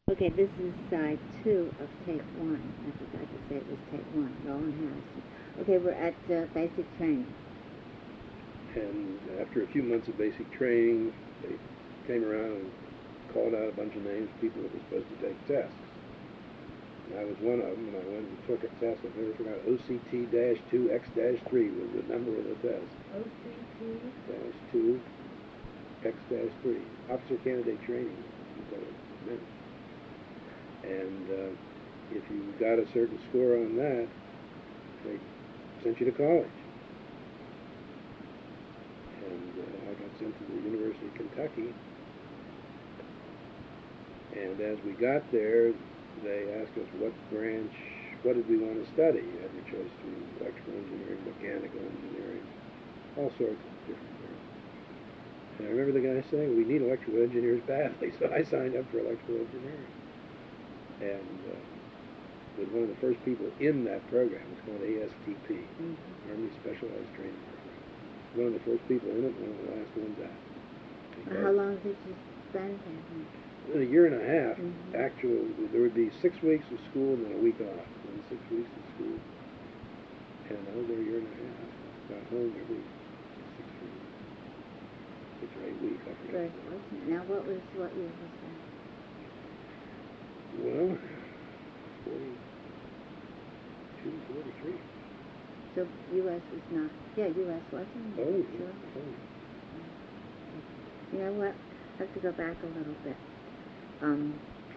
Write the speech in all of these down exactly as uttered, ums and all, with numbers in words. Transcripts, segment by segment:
Okay, this is side two of tape one. I forgot to say it was tape one. Roland Harrison. Okay, we're at uh, basic training. And after a few months of basic training, they came around and called out a bunch of names of people that were supposed to take tests. And I was one of them, and I went and took a test. I never forgot. O C T two X three was the number of the test. O C T two X three. Officer Candidate Training. And uh, if you got a certain score on that, they sent you to college. And uh, I got sent to the University of Kentucky. And as we got there, they asked us what branch, what did we want to study. You had your choice between electrical engineering, mechanical engineering, all sorts of different things. And I remember the guy saying, we need electrical engineers badly, so I signed up for electrical engineering. And uh, was one of the first people in that program. It's called A S T P, mm-hmm. Army Specialized Training Program. One of the first people in it, one of the last ones out. Well, how long did you spend there? A year and a half. Mm-hmm. Actually, there would be six weeks of school and then a week off. And then six weeks of school. And I was there a year and a half. Got home every six weeks. Six or eight weeks, I forget. Right. Now, what was, what year was that? Well, forty-two, forty-three. So U S was not, yeah, U S wasn't. Oh, sure. Oh. You know what? I have to go back a little bit. Um,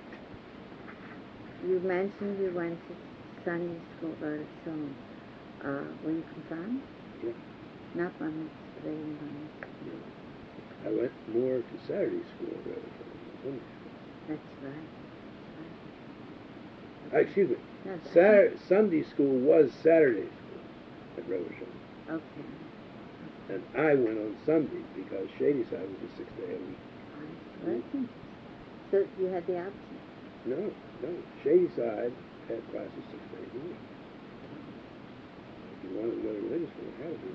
you mentioned you went to Sunday school, wrote a song. Uh, were you confirmed? Yeah. Not by Mississippi. I went more to Saturday school rather than Sunday school. That's right. Uh, excuse me. No, Saturday, Sunday school was Saturday school at Rochelle. Okay. And I went on Sunday because Shadyside was a six-day a week. Mm-hmm. So you had the option? No, no. Shadyside had classes six days a week. If you wanted to go to religious school, it had to be.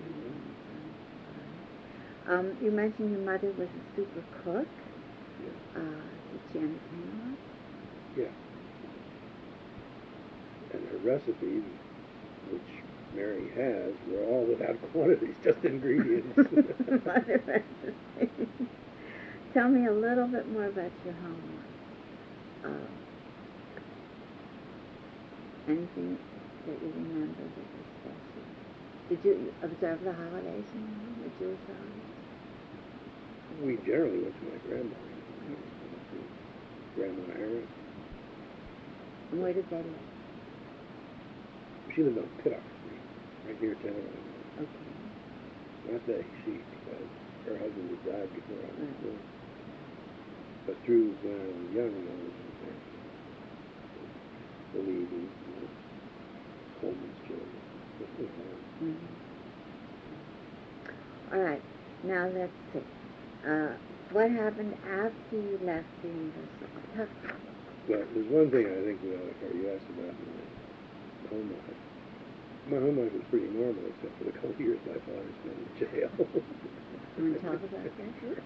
Um, you mentioned your mother was a super cook. Yeah. Uh, did she entertain a lot? Yeah. And her recipes, which Mary has, were all without quantities, just ingredients. Tell me a little bit more about your homework. Uh, anything that you remember that was special? Did you observe the holidays in the Jewish holidays? We generally went to my grandmother, Grandma Aaron. And where did they live? She lived on Pittock Street, right near town. Okay. Not that she, because her husband had died before I was Right. born. But through when I was young, I was in there. The Levies, the Coleman's children. Mm-hmm. All right. Now let's see. Uh, what happened after you left the University of Kentucky? Well, there's one thing I think we ought to cover. You asked about my home life. My home life was pretty normal, except for the couple of years my father spent in jail. You want to talk about that? Okay.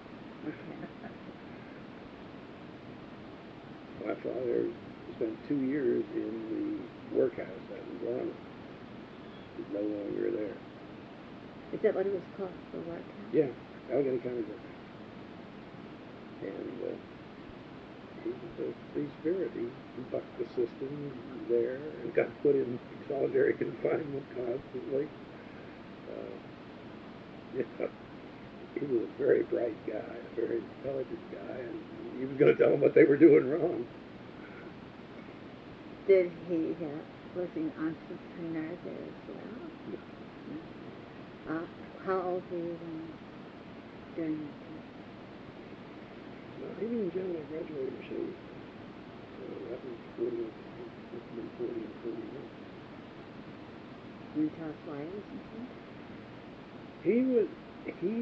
My father spent two years in the workhouse out in Vermont. He's no longer there. Is that what it was called, the workhouse? Yeah, Allegheny County Workhouse. And uh, he was a free spirit. He bucked the system there and got put in solitary confinement constantly. Uh, you know, he was a very bright guy, a very intelligent guy, and he was going to tell them what they were doing wrong. Did he, uh, was he an entrepreneur there as well? Uh, how old were you when, during that time? Well, even in general, I graduated from Shady. So that was forty, between forty and forty-one. Can you tell us why it was important? He was, he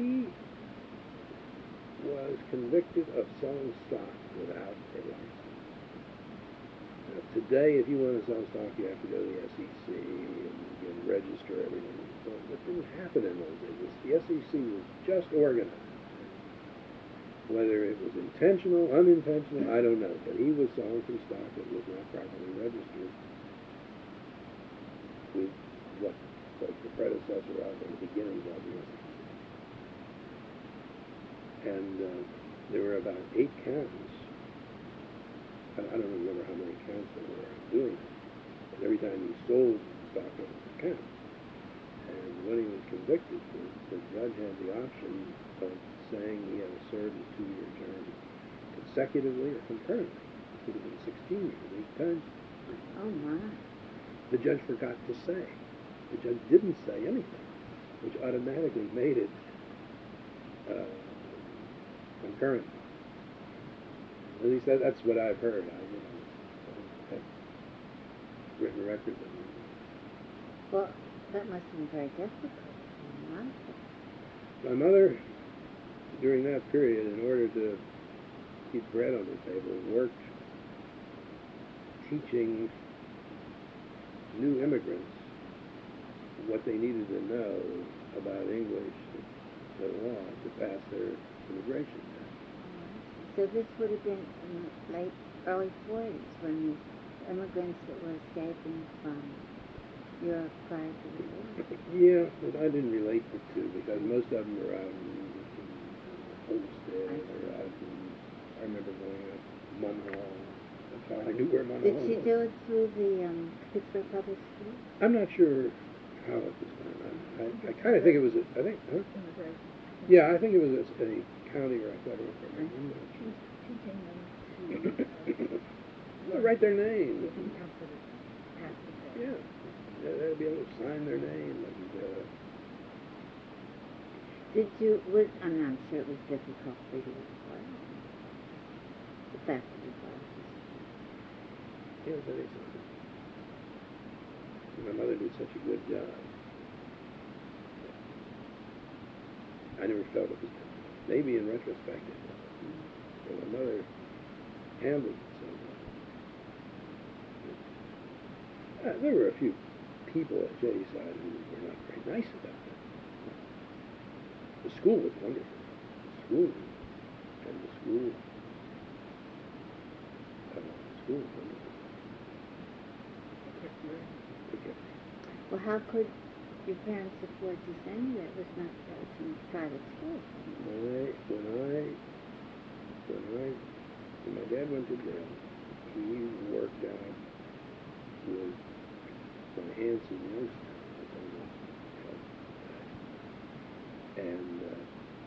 was convicted of selling stock without a license. Now, today, if you want to sell stock, you have to go to the S E C and, and register everything. So that didn't happen in those days. The S E C was just organized. Whether it was intentional, unintentional, I don't know. But he was selling some stock that was not properly registered with what was the predecessor of the beginnings of the S E C. And uh, there were about eight counts. I, I don't remember how many counts there were doing it. But every time he sold stock, it was a count. And when he was convicted, the, the judge had the option of saying he had to serve a two-year term consecutively or concurrently. It could have been sixteen years, eight times. Oh, my. The judge forgot to say. The judge didn't say anything, which automatically made it uh, concurrent. At least that, that's what I've heard. I, you know, I have written records of it. Well, that must have been very difficult. Huh? My mother, during that period, in order to keep bread on the table, worked teaching new immigrants what they needed to know about English, the law, to pass their immigration test. So this would have been in the late, early forties when the immigrants that were escaping from Europe prior to the war. Yeah, but I didn't relate the two because most of them were out in Homestead or out in, I remember going out to Munhall. That's how I knew where Munhall was. Did she do it through the um, Pittsburgh Public School? I'm not sure how it was done. I, I, I kind of think it was, a, I think, huh? Yeah, I think it was a, a county or a federal program. I'm not sure. Teaching them to Well, write their name. didn't have to pass the test. Yeah. Yeah, they'd be able to sign their name. And, uh, Did you, was, I mean, I'm sure it was difficult for you as well. The fact that it was. yeah, but it's, my mother did such a good job. I never felt it was, maybe in retrospect it was. But my mother handled it so well. Uh, there were a few people at Jay's side who were not very nice about it. The school was wonderful. The school and the school, uh, the school was wonderful. Okay. Well, how could your parents afford to send you? It was not uh, some private school. When I, when I, when I, when my dad went to jail, he worked out with my aunts in Youngstown. And uh,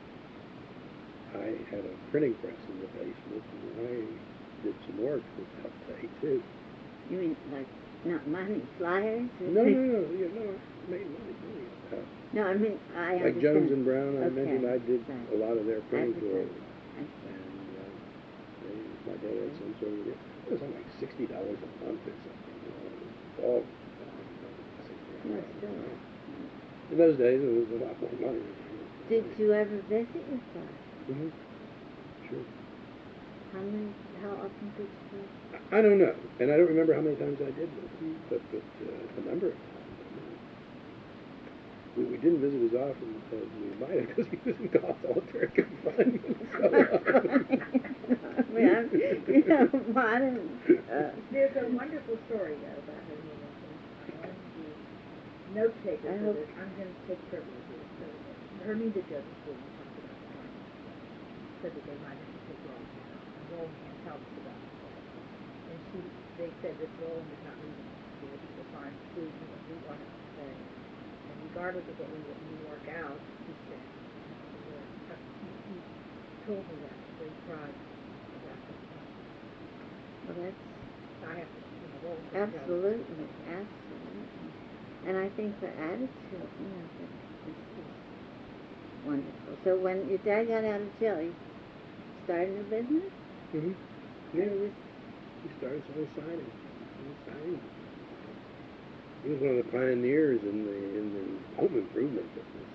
I had a printing press in the basement, and I did some work with that day too. You mean like not money, flyers? Or No, no, no, yeah, no, I made money doing it. Uh, No, I mean I like Jones and understand. Brown, I Okay, mentioned, I did right. a lot of their printing for them. Advertising. I see. And uh, they, my dad had some sort of, it was something like sixty dollars a month or something. You know, it was all. No, still. In those days, it was a lot more money. Did you ever visit your father? Mm-hmm. Sure. How many? How often did you? I I don't know, and I don't remember how many times I did visit, Mm. but but uh, a number of times. I mean, we, we didn't visit as often as we might have because he was in solitary confinement. So, I mean, I'm, you know, modern. Uh, There's a wonderful story, though, about her moving. I want to note taker I for hope- this. I'm going to take privileges. So Hermita Joseph School talked about the time. Said that they might have to take Roland out. And Roland helped with that. And she, they said that Roland was not leaving the school. He was fine school. He was we wanted to stay. And regardless of what we would work out, he stayed. He, he told me that. They cried about that. well, that's I have to, you know, Roland. absolutely, absolutely. And I think the attitude, you know, that is just wonderful. So when your dad got out of jail, he started a business? mm-hmm. And Yeah, he was, he started selling signing. He was signing. He was one of the pioneers in the in the home improvement business.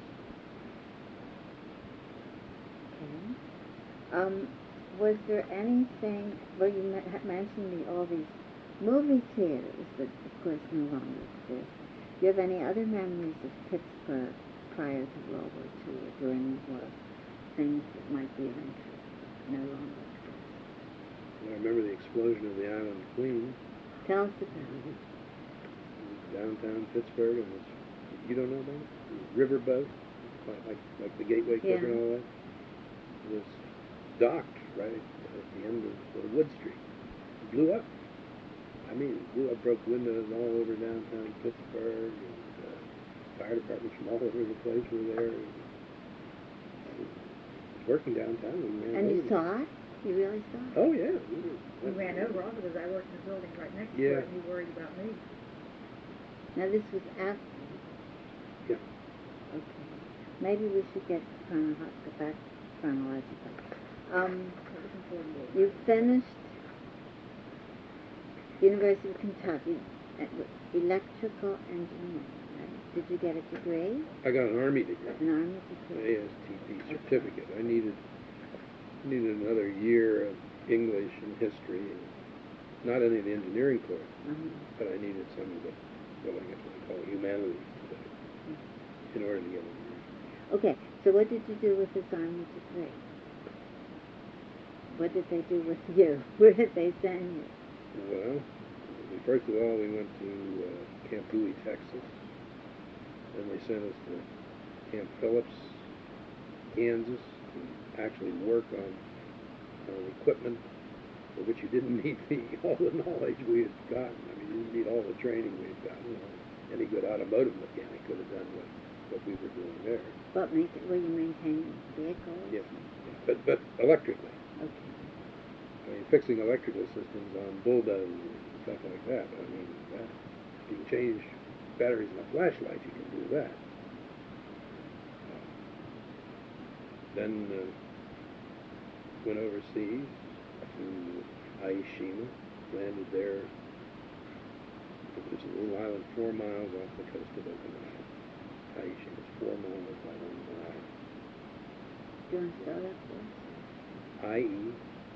okay. Um, was there anything, well, you me- mentioned the, all these movie theaters that, of course, no longer exist. Do you have any other memories of Pittsburgh prior to World War Two or during the war? Things that might be of interest? no longer exists. I remember the explosion of the Island Queen. Tell us about it. Downtown Pittsburgh, and it's, you don't know about it? The riverboat, like, like like the Gateway Clipper Yeah. and all that, was docked right at the end of uh, Wood Street. It blew up. I mean, it blew up, broke windows all over downtown Pittsburgh, and uh, fire departments from all over the place were there. And, uh, it was working downtown. We ran And you over saw it? You really saw it? Oh, yeah. We, were, We ran over on because I worked in the building right next to Yeah. it, and he worried about me. Now, this was after. Yeah. Okay. Maybe we should get chrono- go back chronologically. Um, It was important days. you finished University of Kentucky at electrical engineering, right? Did you get a degree? I got an Army degree. An Army degree? A S T P certificate. I needed needed another year of English and history, and not any of the engineering courses, Uh-huh. but I needed some of the, what I guess we call humanities today, in order to get a degree. Okay, so what did you do with this Army degree? What did they do with you? Where did they send you? Well, we, first of all, we went to uh, Camp Dewey, Texas. Then they sent us to Camp Phillips, Kansas, to actually work on, on equipment for which you didn't need the, all the knowledge we had gotten. I mean, you didn't need all the training we had gotten. Any good automotive mechanic could have done what, what we were doing there. What made, were you maintaining vehicles? Yeah, but but electrically. Okay. I mean, fixing electrical systems on bulldozers and stuff like that. I mean, that, you can change batteries in a flashlight, you can do that. Uh, then uh, went overseas to Aishima, landed there. It was a little island four miles off the coast of Okinawa. Aishima is four miles by one mile. Do you want to spell that for us? I E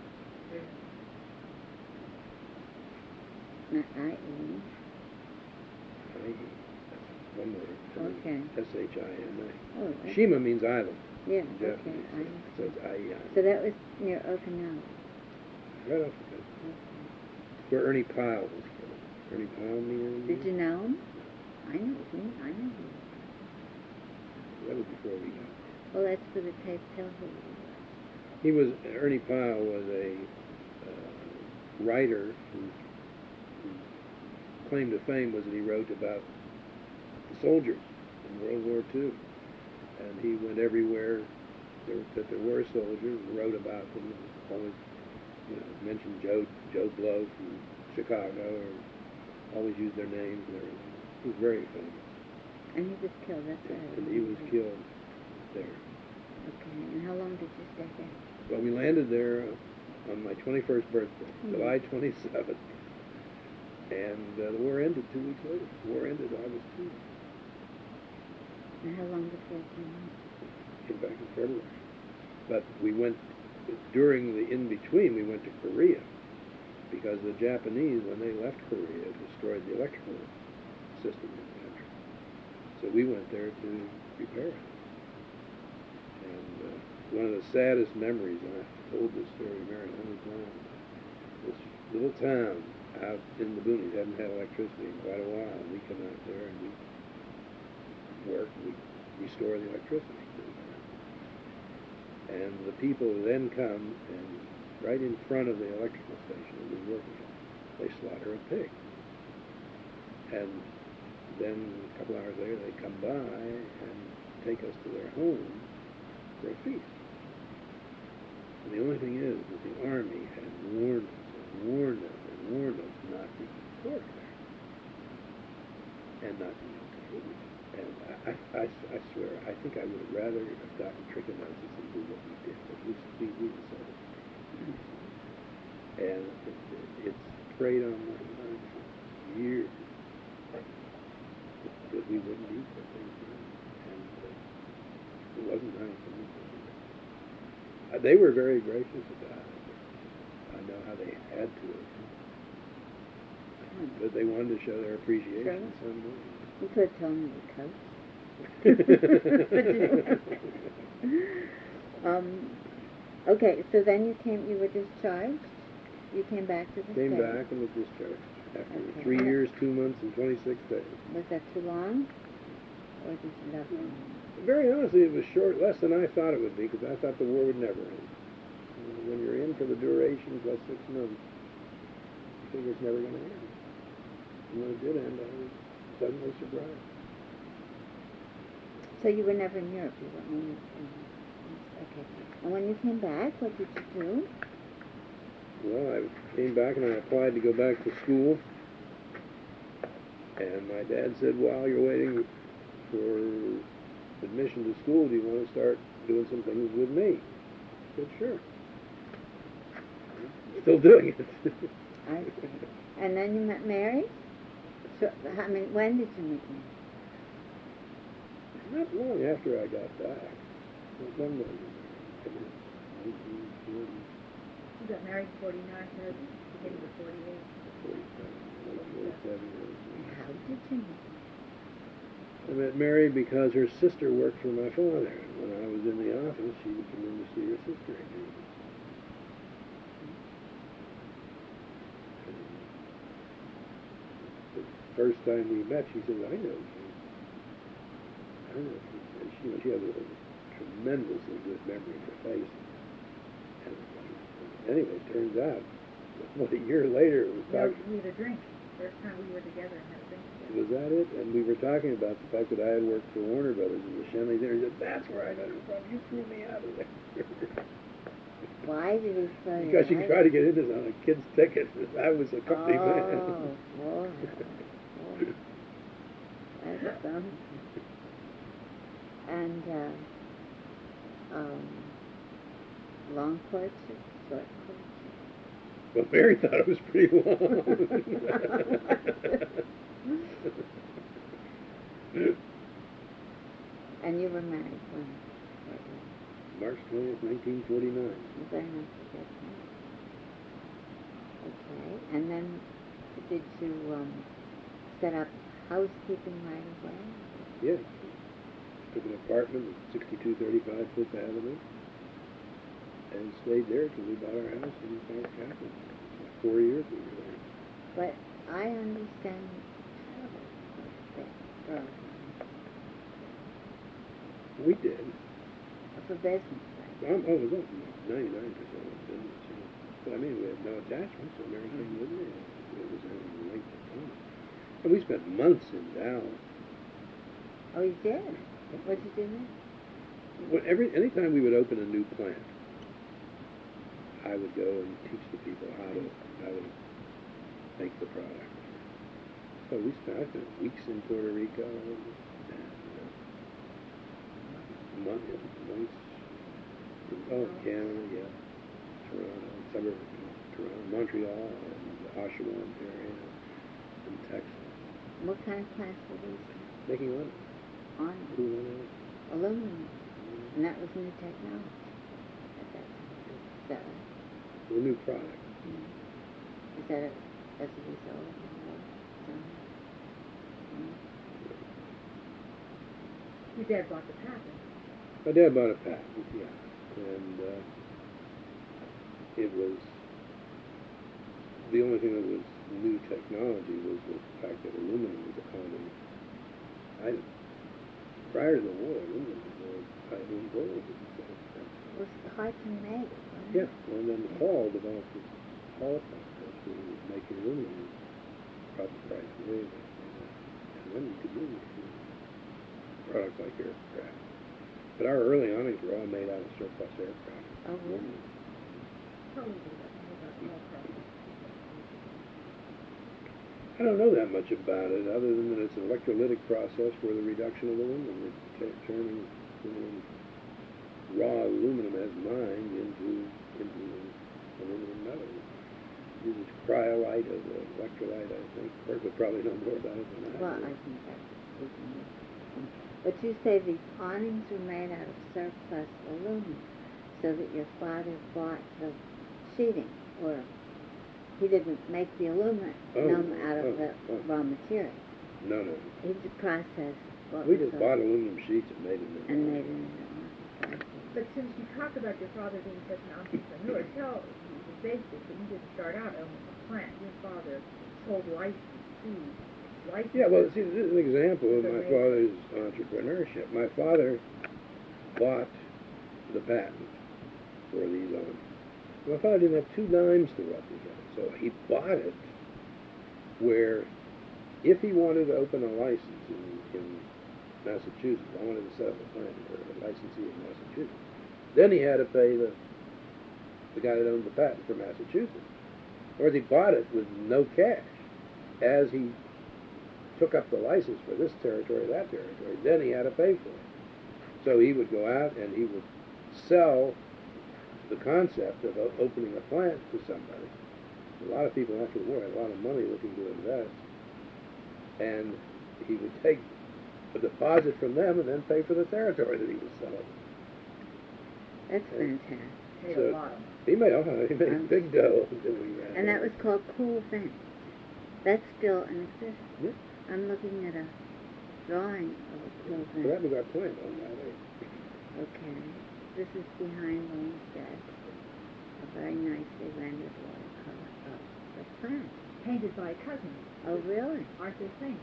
Not I E. I E. That's one word. Okay. S H I M A. Oh, okay. Shima means island Yeah, in okay. Japanese. I So it's I E So island. that was near Okinawa. Right off the coast. Okay. Where Ernie Pyle was killed. Ernie Pyle, me Did you know him? I know him. I know him. That was before we got Well, that's for the tape. Tell who He was, Ernie Pyle was a uh, writer whose, whose claim to fame was that he wrote about the soldiers in World War Two. And he went everywhere there, that there were soldiers and wrote about them. And always, you know, mentioned Joe Joe Blow from Chicago, or always used their names and everything. He was very famous. And he was killed. That's right. And he was killed there. Okay. And how long did you stay there? Well, we landed there on my twenty-first birthday, Mhm. July twenty-seventh. And uh, the war ended two weeks later. The war ended August second. And how long before you came home? Came back in February. But we went, during the in-between, we went to Korea. Because the Japanese, when they left Korea, destroyed the electrical system in the country. So we went there to repair it. And uh, one of the saddest memories, and I've told this story very many times, this little town out in the boonies hadn't had electricity in quite a while. And we come out there and we work, we restore the electricity. And the people then come and right in front of the electrical station that we're working at, they slaughter a pig. And then a couple hours later they come by and take us to their home for a feast. And the only thing is that the Army had warned us and warned us and warned us not to eat pork there. And not to eat food. And I, I, I swear, I think I would have rather have gotten trichinosis than do what we did. But we, we, we decided to do it. And it, it, it's preyed on my mind for years that we wouldn't eat the things. And uh, it wasn't nice. Uh, they were very gracious about it. I know how they had to have. But they wanted to show their appreciation Sure. some way. You could have told me the coast. um, Okay, so then you came, you were discharged? You came back to the Came state? back and was discharged after Okay. three years, two months, and twenty-six days. Was that too long? Or did you love them? Very honestly, it was short, less than I thought it would be, because I thought the war would never end. And when you're in for the duration plus six months, you think it's never going to end. And when it did end, I was suddenly surprised. So you were never in Europe? You were only in, okay. And when you came back, what did you do? Well, I came back and I applied to go back to school. And my dad said, while you're waiting for admission to school, do you want to start doing some things with me? I said, sure. Still doing it. I see. And then you met Mary? So, I mean, when did you meet Mary? Not long after I got back. When was it? nineteen forty, You got married in forty-nine, maybe, beginning of forty-eight. forty-seven, forty-seven. How did you meet? I met Mary because her sister worked for my father. And when I was in the office, she would come in to see her sister again. The first time we met, she said, I know you. I know you. And she, she had a tremendously good memory of her face. And anyway, it turns out, what, a year later, we We talked. had- we had a drink, first time we were together and had a drink together. Was that it? And we were talking about the fact that I had worked for Warner Brothers in the Shenley there. He said, that's where I got it from. You threw me out of there. Why did he throw you Because you out? tried to get into this on a kid's ticket. I was a company Oh, man. boy. boy. That's something. And, uh, um, long courtship, short courtship? Well, Mary thought it was pretty long. And you were married when? March twentieth, nineteen forty-nine. You better not forget that. Okay, and then did you, um, set up housekeeping right away? Yes. Took an apartment at sixty-two thirty-five Fifth Avenue and stayed there till we bought our house in South Capitol. Four years we were there. But I understand you traveled quite a bit. We did. For business, right? Um, oh, it was ninety-nine percent of business, you know. But I mean, we had no attachment, so Mary came with me. It was a length of time. And we spent months in Dallas. Oh, you did? What did you do there? When every anytime we would open a new plant, I would go and teach the people how to how to make the product. So we spent I spent weeks in Puerto Rico and uh, months, months in oh Canada, yeah, Toronto, suburb of Toronto, Montreal, and the Oshawa area, and Texas. What kind of plants were these? Making one, On blue one, aluminum. And that was new technology at that time. Is that right? a new product. Mm. Is that a, as a result of the war? Somehow? Mm. Your dad bought the patent. My dad bought a patent, yeah, and uh, it was the only thing that was new technology was the fact that aluminum was a common item. Prior to the war, aluminum was highly gold. It was hard to make, wasn't Yeah, it? and then Paul developed this Holocaust process where he was making aluminum, probably price way back then, and then you could use it for products like aircraft. But our early awnings were all made out of surplus aircraft. Oh, really? Tell me about about the whole process. I don't know that much about it, other than that it's an electrolytic process where the reduction of aluminum is t- turning aluminum, raw aluminum as mined into into aluminum metal. It uses cryolite as an electrolyte, I think. Kurt would probably know more about it than I Well, do. I think that's we can use it. But you say these awnings were made out of surplus aluminum, so that your father bought the sheeting, or he didn't make the aluminum Oh, out of oh, the oh. raw material. No, no. He just processed what We was just sold bought aluminum sheets and made them. and made it into awnings. I see. But since you talk about your father being such an entrepreneur, tell the basics that you didn't start out owning a plant. Your father sold licensed seeds. Licensed Yeah, well, see, this is an example of So my they- father's entrepreneurship. My father bought the patent for these on. My father didn't have two dimes to rub together, so he bought it where if he wanted to open a license in, in Massachusetts, I wanted to set up a plant or a licensee in Massachusetts, then he had to pay the the guy that owned the patent for Massachusetts. Or he bought it with no cash. As he took up the license for this territory, that territory, then he had to pay for it. So he would go out and he would sell the concept of o- opening a plant to somebody. A lot of people after the war had a lot of money looking to invest. And he would take a deposit from them and then pay for the territory that he was selling. That's fantastic. Made So- a lot of money. He made, oh, he made Um, big dough. until we ran And that out. was called Cool Fence. That's still in existence. Yeah. I'm looking at a drawing of a cool So that fence. was our plant on that age. Okay. This is behind Homestead. A very nicely rendered watercolor of the plant. Painted by a cousin, Oh, really? Arthur Fink.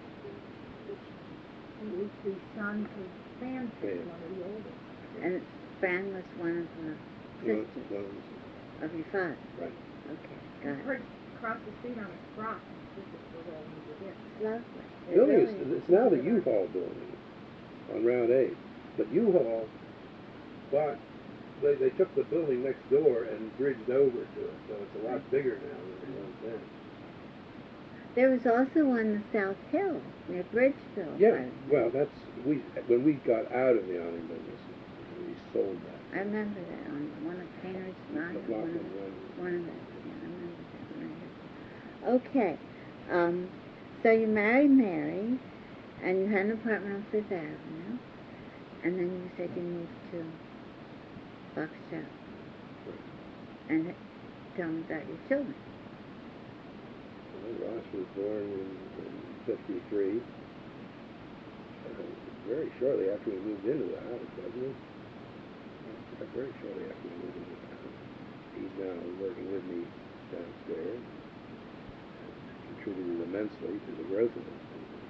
He was the son of Fran Fink, Yeah. one of the oldest. And Fran was one of the Well, sisters well, of your father. right. Okay, I got it. heard across the street on a frock, and his sisters were all moved in. Lovely. It Building really is, it's now the U-Haul building on Route eight. But U-Haul bought, they, they took the building next door and bridged over to it, so it's a lot bigger now than it was then. There was also one in South Hill near Bridgeville. Yeah, right? well, that's, we, when we got out of the awning business, we sold I that. remember that on one of Painter's Run, or one McLaughlin of, Run. one of those. Yeah, I remember that right. Okay, um, so you married Mary, and you had an apartment on Fifth Avenue, and then you said you moved to Fox Chapel. And tell me about your children. Well, Ross was born in, in fifty-three, uh, very shortly after we moved into the house, wasn't it? Yeah, very shortly after we moved into the house. He's now working with me downstairs, contributed immensely to the growth of this business.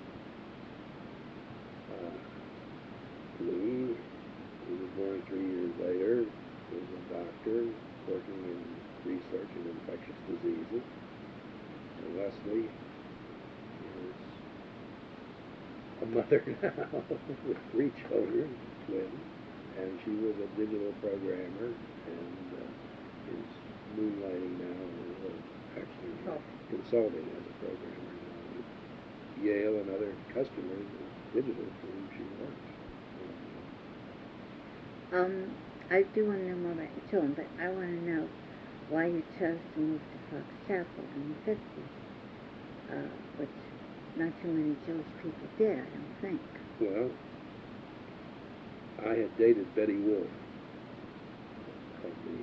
Uh, Lee, he was born three years later, was a doctor working in research in infectious diseases. And Leslie is a mother now with three children, twins, and she was a digital programmer and uh, is moonlighting now, or actually Consulting. consulting as a programmer now with Yale and other customers of digital for whom she works. Um, I do want to know more about your children, but I want to know why you chose to move to Fox Chapel in the fifties, uh, which not too many Jewish people did, I don't think. Well, I had dated Betty Wolf of the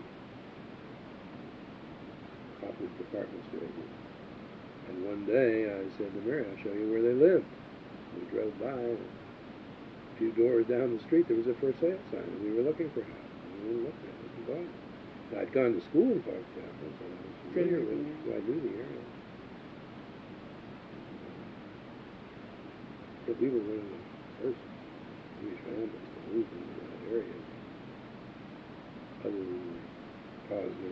Copwood department store group. And one day I said to Mary, I'll show you where they lived. We drove by, and a few doors down the street, there was a for sale sign, and we were looking for a house. And we looked at it and bought it. I'd gone to school in Fox Chapel, so I was So you familiar knew with the it, so I knew the area. But we were one of the first Jewish families to move into that area, other than Posner,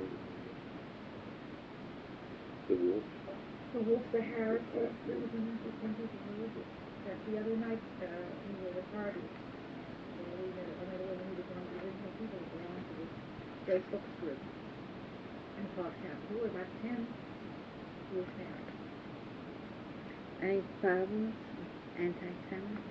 the Wolf. The Wolf, the Harris, there was another something religious. That the other night, uh, we were at a party, and we met another woman who was one of the original people who belonged to this Facebook group in Fox Chapel. There were about ten Jewish families. Any problems with anti-Semitism?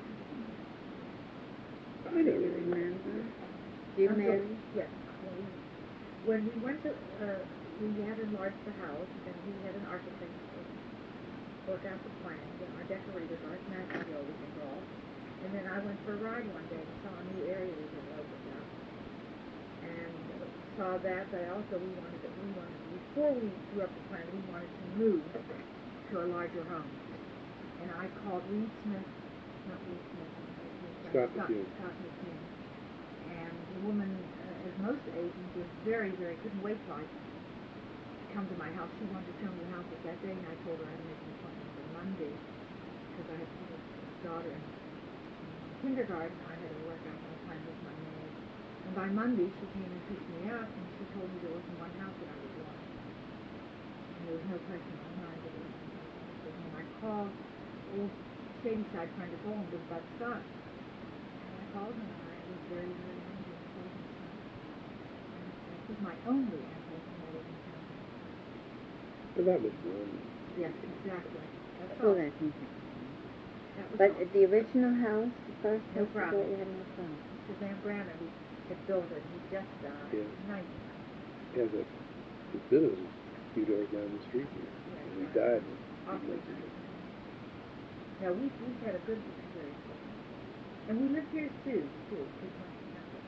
I Do don't you remember. remember? You I'm married? so- Yes. When we, when we went to, uh, we had enlarged the house, and we had an architect work out the plans, and our decorators, Art Maxwell, was involved. And then I went for a ride one day and saw a new area we had opened up. And saw that, but also we wanted to, we wanted, before we drew up the plan, we wanted to move to a larger home. And I called Reed Smith, not Reed Smith, uh, Scott Scott, McCune. Scott McCune. And the woman uh, as most agents, was very, very, couldn't wait till I come to my house. She wanted to show me the houses that day, and I told her I had to make an appointment for Monday because I had to put my daughter in kindergarten. I had to work out my time with my maid. And by Monday, she came and picked me up, and she told me there wasn't one house that I would want. And there was no question in my mind that it was. So when I called old Shadyside friend of Golden was Bud Scott, and I called him, and I was very, very angry. I told him so. And that was my only anti-Semitic encounter. Well, that was one. Yes, exactly. That's Well, all. that's interesting. That was But all. the original house, the first No house, problem. you had no problem. Suzanne Brannon, who had built it, he just died. Yeah. Nice. Yeah, the, his business was a few doors down the street here. And he died. Awfully nice. Now, we've, we've had a good experience with it. And we live here too, too. Because my,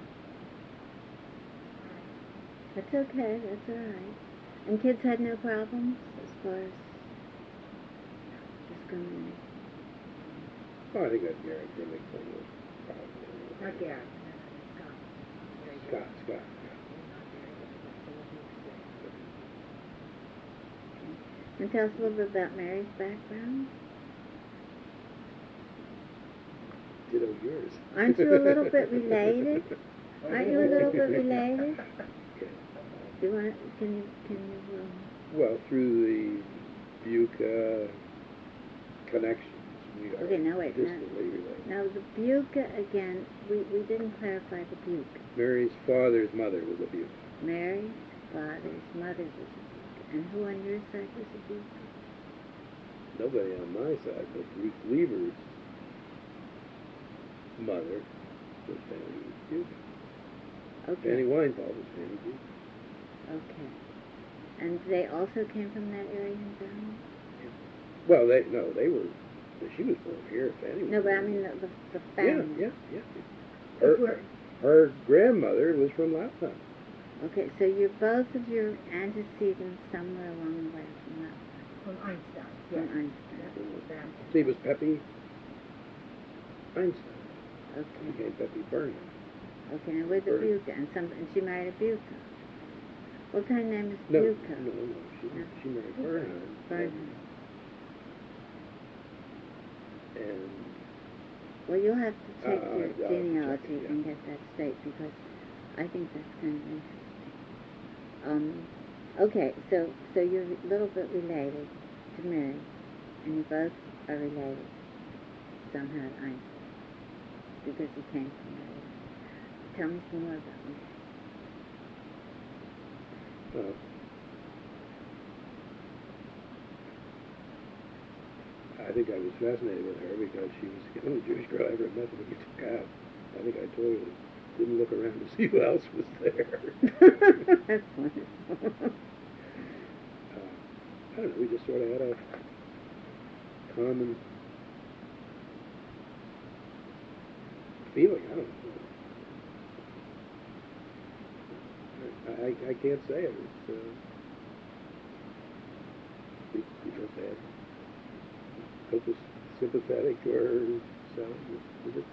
That's okay, that's all right. And kids had no problems as far as discrimination? Oh, I think that Gary Grimmick thing was probably... not Garrett, no, no, no, Scott. Very good. Scott, Scott. Not Gary, but that's the one who experienced. And tell us a little bit about Mary's background. Ditto yours. Aren't you a little bit related? Aren't you a little bit related? Do you want? Can you? Can you? Um, Well, through the Buke uh, connections, we are Okay, now wait, now- distantly related. now the Buke again. We we didn't clarify the Buke. Mary's father's mother was a Buke. Mary's father's mother was a Buke, and who on your side was a Buke? Nobody on my side, but Ruth Lever's mother was Fanny Buke. Okay. Fanny Weinthal was Fanny Buke. Okay. And they also came from that area in Vermont? Well, they no, they were. She was born here. Fanny. Was No, but I born mean here. the, the, the Yeah, family. yeah, yeah. If Her, we're- her grandmother was from Lapland. Okay, so you're both of your antecedents somewhere along the way from that From Einstein, from yes. Einstein. That was that. See, it was Peppy Einstein. Okay. Became Peppy Burnham. Okay, now with the Burnham. Buke, and some, and she married a Buke. What kind of name is No, Buke? no, no. She, No. she married Burnham. Burnham. And Well, you'll have to check Uh, your I'll have to check genealogy it, yeah. and get that straight because I think that's kind of interesting. Um, okay, so so you're a little bit related to Mary, and you both are related somehow to Einstein because you came from Mary. Tell me some more about Mary. uh, I think I was fascinated with her because she was the only Jewish girl I ever met that we took out. I think I told her that didn't look around to see who else was there. That's wonderful. uh, I don't know, we just sort of had a common feeling. I don't know. I, I, I can't say it. It's, uh, we, we just had both was sympathetic to her, so it just,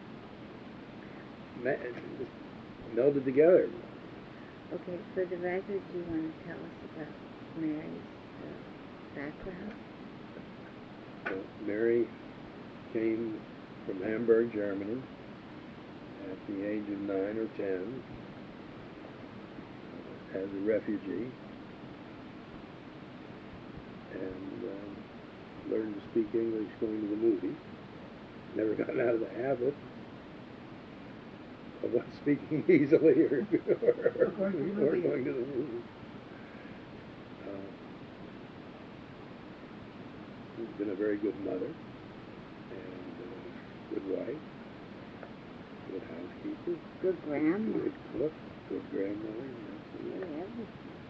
me- it just melded together. Okay, for the record, do you want to tell us about Mary's uh, background? Well, Mary came from Hamburg, Germany, at the age of nine or ten, as a refugee, and um, learned to speak English going to the movies. Never gotten out of the habit of not speaking easily or, or, Or going to the or movies. going to the movies. Uh, she's been a very good mother and uh, good wife, good housekeeper, Good grandma. good cook, good grandmother. Really Absolutely. everything.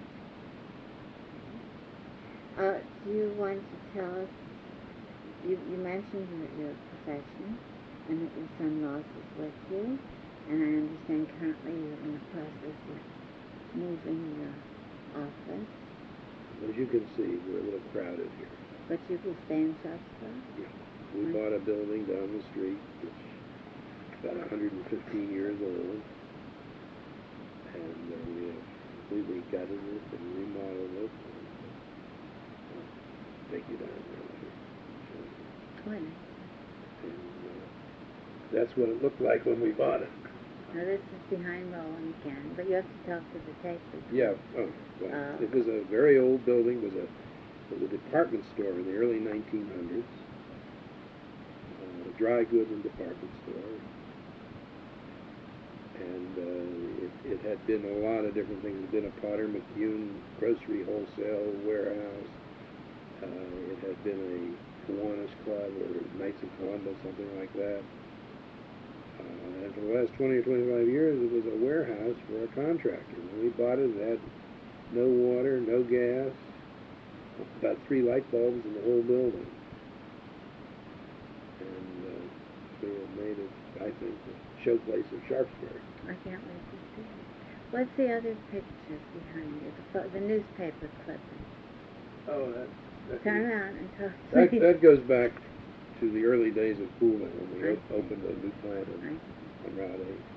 Uh, do you want to tell us, you, you mentioned your, your profession and that your son Ross is with you, and I understand currently you're in the process of moving your office, As you can see, we're a little crowded here. but you will stay in Sharpsburg? Yeah. We Right. bought a building down the street, which is about one hundred fifteen years old. And uh, we have completely gutted it and remodeled it. And, uh, take you down there later. When? And uh, that's what it looked like when we bought it. Now this is behind Roland again, but you have to talk to the tape recorder. Yeah, oh, well, Uh, it was a very old building. It was a, it was a department store in the early nineteen hundreds. Uh, a dry goods and department store. And uh, it, it had been a lot of different things. It had been a Potter McCune grocery wholesale warehouse. Uh, it had been a Kiwanis Club or Knights of Columbus, something like that. Uh, and for the last twenty or twenty-five years, it was a warehouse for a contractor. When we bought it, it had no water, no gas, about three light bulbs in the whole building. And uh, we have made it, I think, the showplace of Sharpsburg. I can't wait to see it. What's the other picture behind you? The, pho- the newspaper clipping. Oh, that. that Turn around and talk to That, me. that goes back to the early days of Cooling when we I op- opened a new plant I on, on Route eight.